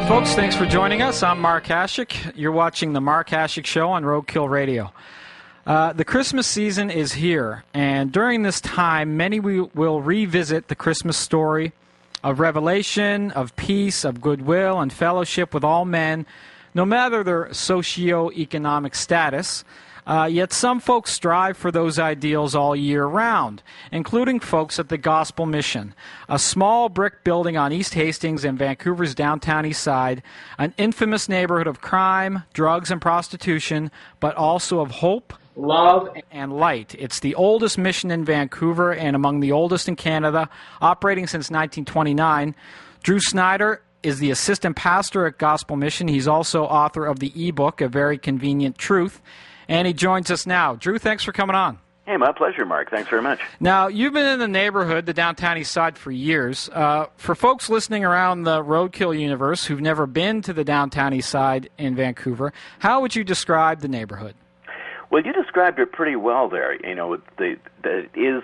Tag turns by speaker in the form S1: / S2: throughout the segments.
S1: Folks, thanks for joining us. I'm Mark Hashik. You're watching The Mark Hashik Show on Roadkill Radio. The Christmas season is here, and during this time, many will revisit the Christmas story of revelation, of peace, of goodwill, and fellowship with all men, no matter their socio-economic status. Yet some folks strive for those ideals all year round, including folks at the Gospel Mission, a small brick building on East Hastings in Vancouver's downtown east side, an infamous neighborhood of crime, drugs, and prostitution, but also of hope, love, and light. It's the oldest mission in Vancouver and among the oldest in Canada, operating since 1929. Drew Snyder is the assistant pastor at Gospel Mission. He's also author of the ebook, A Very Convenient Truth. And he joins us now. Drew, thanks for coming on.
S2: Hey, my pleasure, Mark. Thanks very much.
S1: Now, you've been in the neighborhood, the downtown east side, for years. For folks listening around the Roadkill universe who've never been to the downtown east side in Vancouver, how would you describe the neighborhood?
S2: Well, you described it pretty well there. You know, it is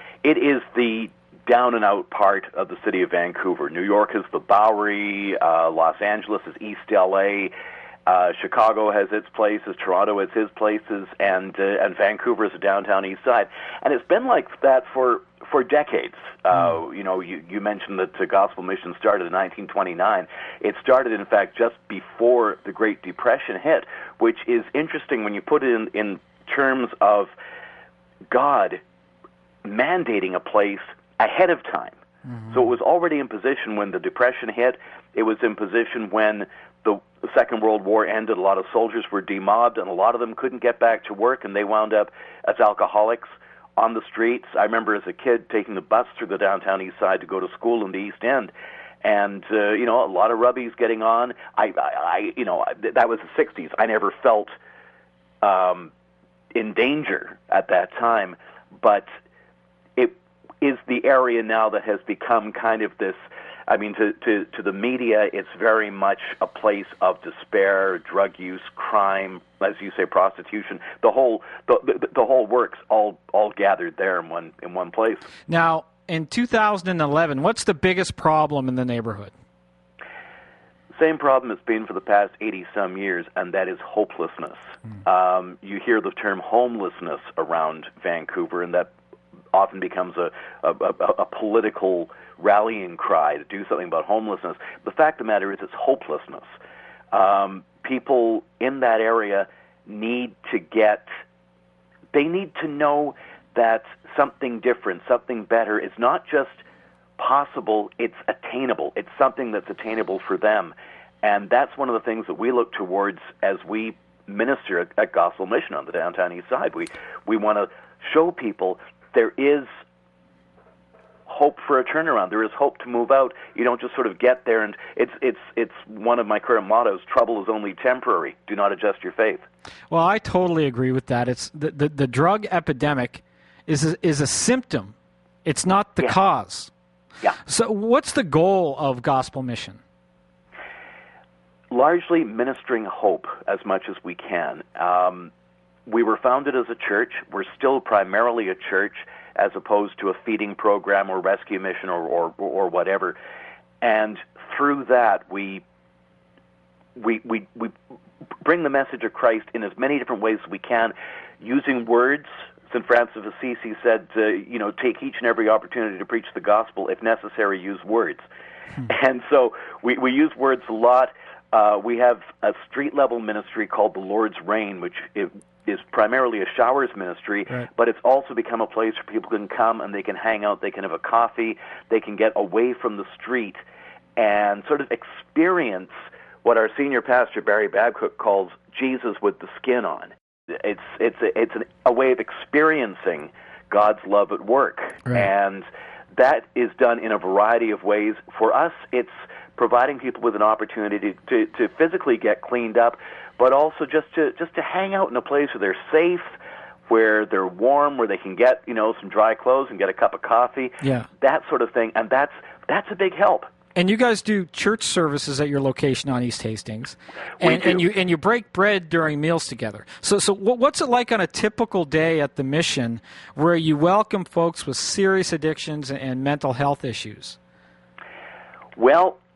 S2: the down-and-out part of the city of Vancouver. New York is the Bowery, Los Angeles is East L.A., Chicago has its places, Toronto has its places, and Vancouver is the downtown east side. And it's been like that for decades. You know, you mentioned that the Gospel Mission started in 1929. It started, in fact, just before the Great Depression hit, which is interesting when you put it in terms of God mandating a place ahead of time. Mm-hmm. So it was already in position when the Depression hit. It was in position when the Second World War ended. A lot of soldiers were demobbed, and a lot of them couldn't get back to work, and they wound up as alcoholics on the streets. I remember as a kid taking the bus through the downtown east side to go to school in the East End, and you know, a lot of rubbies getting on. You know, that was the 60s. I never felt in danger at that time, but it is the area now that has become kind of this. I mean, to the media, it's very much a place of despair, drug use, crime, as you say, prostitution. The whole works all gathered there in one place.
S1: Now, in 2011, what's the biggest problem in the neighborhood?
S2: Same problem it's been for the past 80-some years, and that is hopelessness. You hear the term homelessness around Vancouver, and that often becomes a political rallying cry to do something about homelessness. The fact of the matter is it's hopelessness. People in that area need to know that something different, something better is not just possible, it's attainable. It's something that's attainable for them. And that's one of the things that we look towards as we minister at Gospel Mission on the downtown east side. We want to show people there is hope for a turnaround. There is hope to move out. You don't just sort of get there, and it's one of my current mottos: trouble is only temporary. Do not adjust your faith.
S1: Well, I totally agree with that. It's the drug epidemic is a symptom. It's not the cause.
S2: Yeah.
S1: So what's the goal of Gospel Mission?
S2: Largely ministering hope as much as we can. We were founded as a church. We're still primarily a church as opposed to a feeding program or rescue mission or whatever. And through that, we bring the message of Christ in as many different ways as we can, using words. St. Francis of Assisi said, take each and every opportunity to preach the gospel. If necessary, use words. And so we use words a lot. We have a street-level ministry called the Lord's Reign, which is primarily a showers ministry, right. But it's also become a place where people can come and they can hang out, they can have a coffee, they can get away from the street and sort of experience what our senior pastor, Barry Babcock, calls Jesus with the skin on. It's a way of experiencing God's love at work, right. And that is done in a variety of ways. For us, it's providing people with an opportunity to physically get cleaned up, but also just to hang out in a place where they're safe, where they're warm, where they can get some dry clothes and get a cup of coffee, that sort of thing, and that's a big help.
S1: And you guys do church services at your location on East Hastings, and you break bread during meals together. So what's it like on a typical day at the mission where you welcome folks with serious addictions and mental health issues?
S2: Well,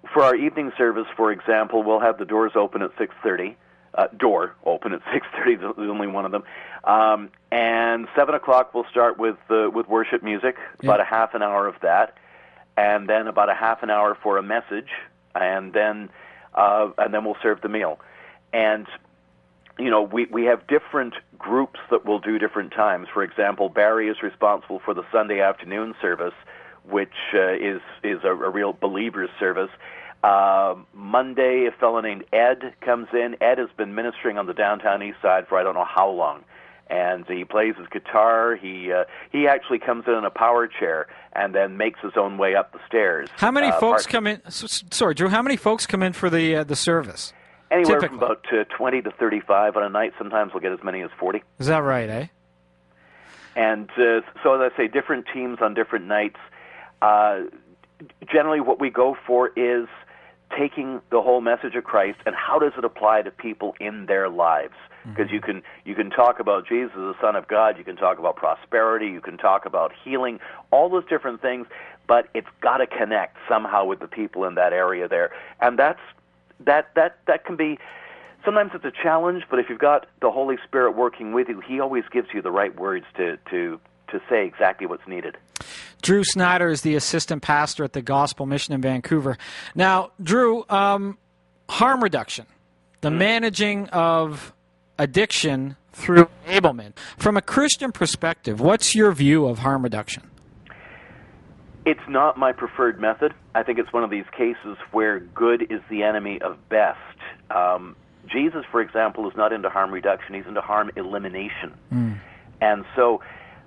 S2: for our evening service, for example, we'll have the doors open at 6:30. Door open at 6:30. There's only one of them. And 7 o'clock we'll start with worship music. About a half an hour of that, and then about a half an hour for a message, and then we'll serve the meal. And we have different groups that will do different times. For example, Barry is responsible for the Sunday afternoon service, which is a real believers service. Monday, a fellow named Ed comes in. Ed has been ministering on the downtown east side for I don't know how long, and he plays his guitar. He actually comes in a power chair and then makes his own way up the stairs.
S1: How many folks come in? Sorry, Drew. How many folks come in for the service?
S2: Anywhere
S1: typically?
S2: From about 20 to 35 on a night. Sometimes we'll get as many as 40.
S1: Is that right, eh?
S2: And so, as I say, different teams on different nights. Generally, what we go for is taking the whole message of Christ and how does it apply to people in their lives. Because you can talk about Jesus, the Son of God, you can talk about prosperity, you can talk about healing, all those different things, but it's got to connect somehow with the people in that area there. And that can be, sometimes it's a challenge, but if you've got the Holy Spirit working with you, He always gives you the right words to say exactly what's needed.
S1: Drew Snyder is the assistant pastor at the Gospel Mission in Vancouver. Now, Drew, harm reduction, the managing of addiction through enablement. From a Christian perspective, what's your view of harm reduction?
S2: It's not my preferred method. I think it's one of these cases where good is the enemy of best. Jesus, for example, is not into harm reduction. He's into harm elimination. And so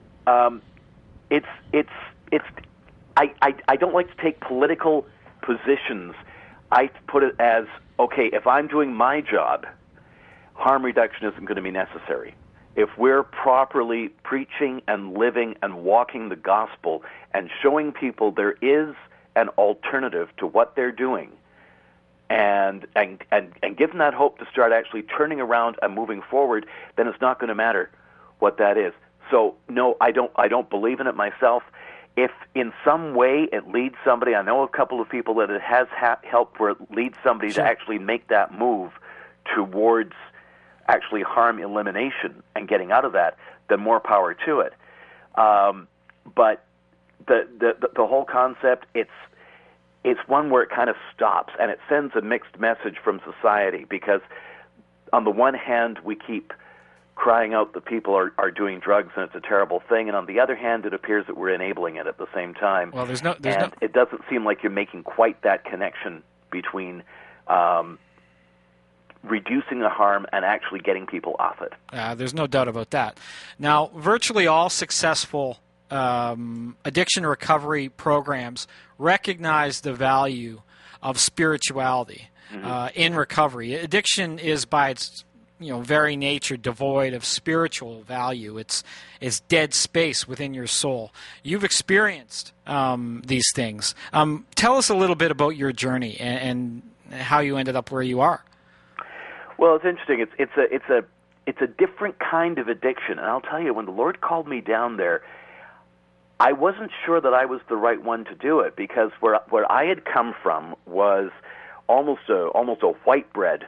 S2: I don't like to take political positions. I put it as, okay, if I'm doing my job, harm reduction isn't going to be necessary. If we're properly preaching and living and walking the gospel and showing people there is an alternative to what they're doing, and give them that hope to start actually turning around and moving forward, then it's not going to matter what that is. So no, I don't believe in it myself. If in some way it leads somebody, I know a couple of people that it has helped where it leads somebody to actually make that move towards actually harm elimination and getting out of that, then more power to it. But the whole concept, it's one where it kind of stops and it sends a mixed message from society, because on the one hand we keep crying out that people are doing drugs and it's a terrible thing, and on the other hand it appears that we're enabling it at the same time.
S1: Well,
S2: it doesn't seem like you're making quite that connection between reducing the harm and actually getting people off it.
S1: There's no doubt about that. Now, virtually all successful addiction recovery programs recognize the value of spirituality in recovery. Addiction is by its very nature devoid of spiritual value. It's dead space within your soul. You've experienced these things. Tell us a little bit about your journey and how you ended up where you are.
S2: Well, it's interesting. It's a different kind of addiction, and I'll tell you, when the Lord called me down there, I wasn't sure that I was the right one to do it, because where I had come from was almost a white bread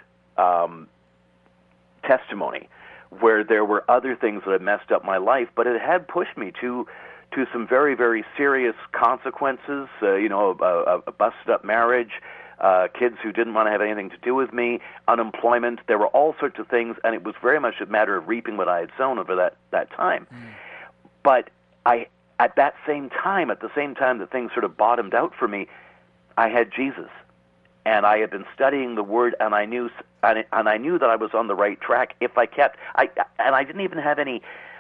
S2: testimony, where there were other things that had messed up my life, but it had pushed me to some very, very serious consequences. A busted up marriage, kids who didn't want to have anything to do with me, unemployment. There were all sorts of things, and it was very much a matter of reaping what I had sown over that time. But at the same time that things sort of bottomed out for me, I had Jesus. And I had been studying the Word, and I knew that I was on the right track if I kept. And I didn't even have any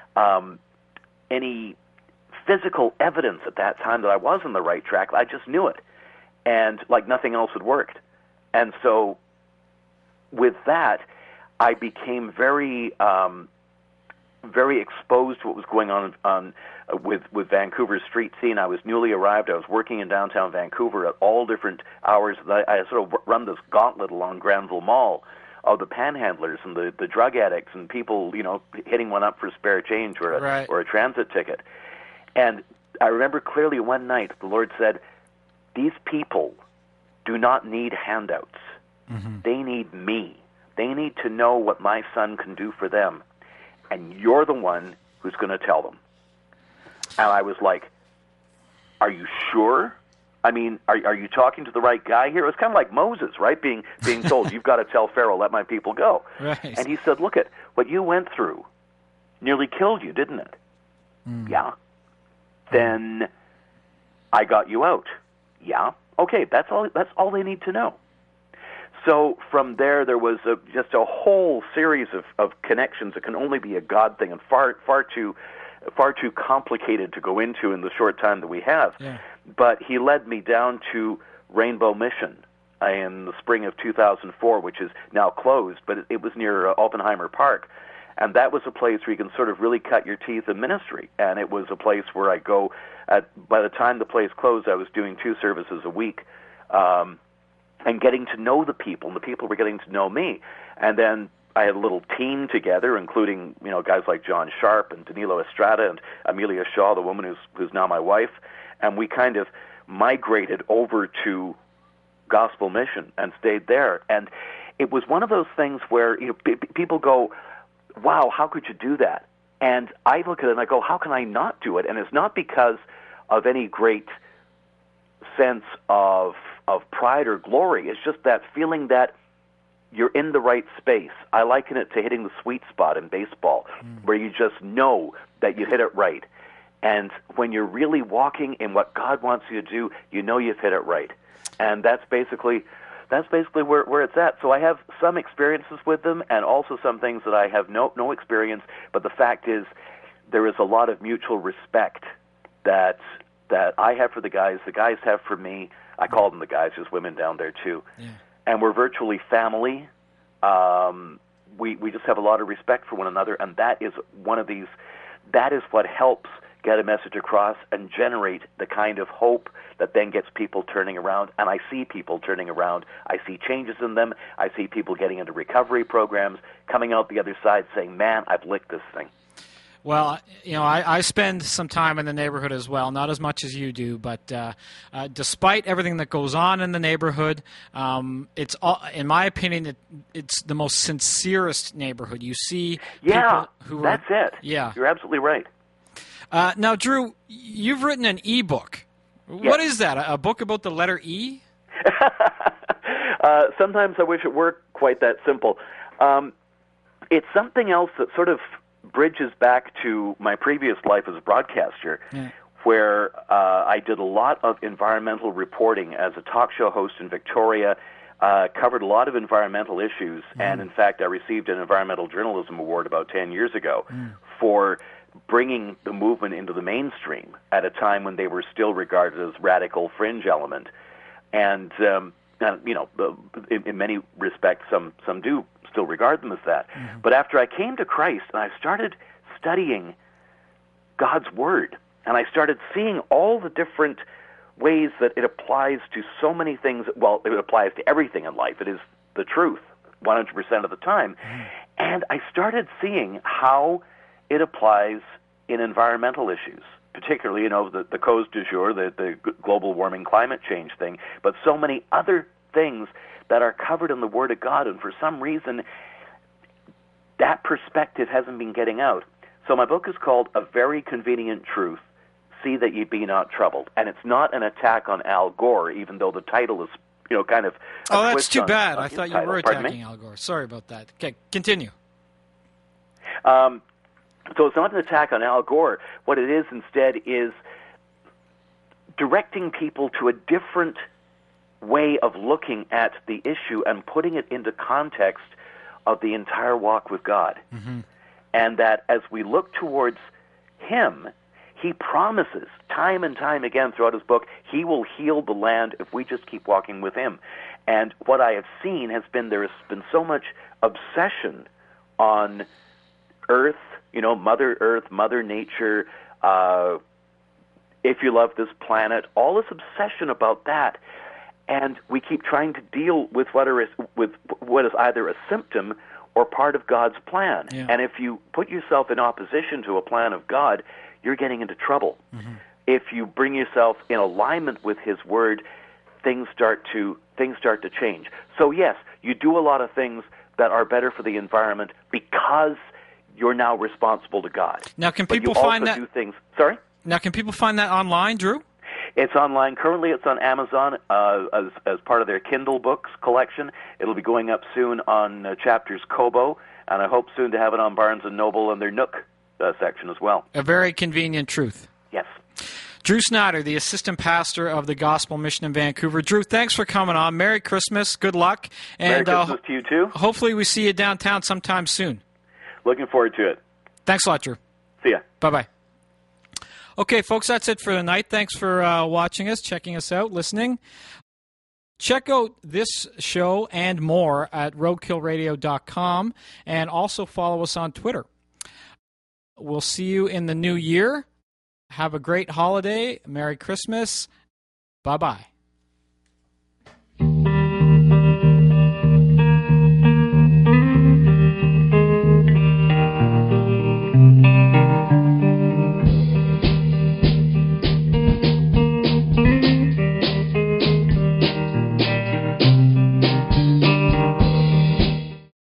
S2: physical evidence at that time that I was on the right track. I just knew it, and like nothing else had worked. And so, with that, I became very exposed to what was going on with Vancouver's street scene. I was newly arrived. I was working in downtown Vancouver at all different hours. I sort of run this gauntlet along Granville Mall of the panhandlers and the drug addicts and people, hitting one up for spare change or a transit ticket. And I remember clearly one night the Lord said, these people do not need handouts. They need me. They need to know what my son can do for them. And you're the one who's going to tell them. And I was like, are you sure? I mean, are you talking to the right guy here? It was kind of like Moses, right? Being told, you've got to tell Pharaoh, let my people go.
S1: Right.
S2: And he said, look, what you went through nearly killed you, didn't it? Yeah. Then I got you out. Yeah. Okay, that's all they need to know. So from there was just a whole series of connections that can only be a God thing, and far too complicated to go into in the short time that we have.
S1: Yeah.
S2: But he led me down to Rainbow Mission in the spring of 2004, which is now closed, but it was near Oppenheimer Park. And that was a place where you can sort of really cut your teeth in ministry. And it was a place where I go, by the time the place closed, I was doing 2 services a week, and getting to know the people, and the people were getting to know me. And then I had a little team together, including guys like John Sharp and Danilo Estrada and Amelia Shaw, the woman who's now my wife, and we kind of migrated over to Gospel Mission and stayed there. And it was one of those things where people go, wow, how could you do that? And I look at it and I go, how can I not do it? And it's not because of any great sense of pride or glory. It's just that feeling that you're in the right space. I liken it to hitting the sweet spot in baseball, where you just know that you hit it right. And when you're really walking in what God wants you to do, you know you've hit it right. And that's basically where it's at. So I have some experiences with them, and also some things that I have no experience. But the fact is, there is a lot of mutual respect that I have for the guys have for me. I call them the guys, there's women down there too. Yeah. And we're virtually family. We just have a lot of respect for one another, and that is what helps get a message across and generate the kind of hope that then gets people turning around. And I see people turning around. I see changes in them. I see people getting into recovery programs, coming out the other side saying, man, I've licked this thing.
S1: Well, I spend some time in the neighborhood as well, not as much as you do, but despite everything that goes on in the neighborhood, it's in my opinion, it's the most sincerest neighborhood. You see people who
S2: that's it.
S1: Yeah.
S2: You're absolutely right.
S1: Now, Drew, you've written an e-book. Yes. What is that, a book about the letter E?
S2: Sometimes I wish it were quite that simple. It's something else that sort of bridges back to my previous life as a broadcaster, where I did a lot of environmental reporting as a talk show host in Victoria, covered a lot of environmental issues, and in fact I received an Environmental Journalism Award about 10 years ago for bringing the movement into the mainstream at a time when they were still regarded as radical fringe element. And in many respects, some do still regard them as that. But after I came to Christ and I started studying God's Word, and I started seeing all the different ways that it applies to so many things. Well, it applies to everything in life. It is the truth 100% of the time. And I started seeing how it applies in environmental issues, particularly, the cause du jour, the global warming climate change thing, but so many other things that are covered in the Word of God, and for some reason, that perspective hasn't been getting out. So my book is called A Very Convenient Truth, See That Ye Be Not Troubled. And it's not an attack on Al Gore, even though the title is, kind of...
S1: Oh, that's too bad. I thought you were attacking Al Gore. Sorry about that. Okay, continue.
S2: So it's not an attack on Al Gore. What it is instead is directing people to a different way of looking at the issue and putting it into context of the entire walk with God. And that as we look towards Him, He promises time and time again throughout His book, He will heal the land if we just keep walking with Him. And what I have seen has been there has been so much obsession on Earth, Mother Earth, Mother Nature, if you love this planet, all this obsession about that. And we keep trying to deal with what is either a symptom or part of God's plan. Yeah. And if you put yourself in opposition to a plan of God, you're getting into trouble. If you bring yourself in alignment with His Word, things start to things start to change. So yes, you do a lot of things that are better for the environment because you're now responsible to God.
S1: Now, can
S2: But
S1: people
S2: you
S1: find
S2: also
S1: that?
S2: do things. Sorry?
S1: Now, can people find that online, Drew?
S2: It's online. Currently, it's on Amazon as part of their Kindle books collection. It'll be going up soon on Chapters Kobo, and I hope soon to have it on Barnes & Noble and their Nook section as well.
S1: A very convenient truth.
S2: Yes.
S1: Drew Snyder, the assistant pastor of the Gospel Mission in Vancouver. Drew, thanks for coming on. Merry Christmas. Good luck. And
S2: Merry Christmas to you, too.
S1: Hopefully we see you downtown sometime soon.
S2: Looking forward to it.
S1: Thanks a lot, Drew.
S2: See ya.
S1: Bye-bye. Okay, folks, that's it for the night. Thanks for watching us, checking us out, listening. Check out this show and more at roadkillradio.com, and also follow us on Twitter. We'll see you in the new year. Have a great holiday. Merry Christmas. Bye-bye.